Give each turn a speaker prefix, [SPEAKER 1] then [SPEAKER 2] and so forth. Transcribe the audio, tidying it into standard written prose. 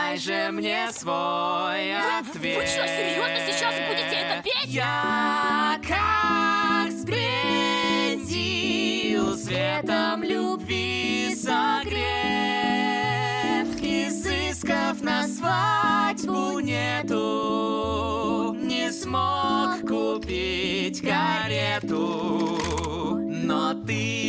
[SPEAKER 1] дай же мне свой ответ.
[SPEAKER 2] Вы что, серьезно сейчас будете это петь?
[SPEAKER 1] Я как сбрендил, светом любви согрев, изысков на свадьбу нету, не смог купить карету, но ты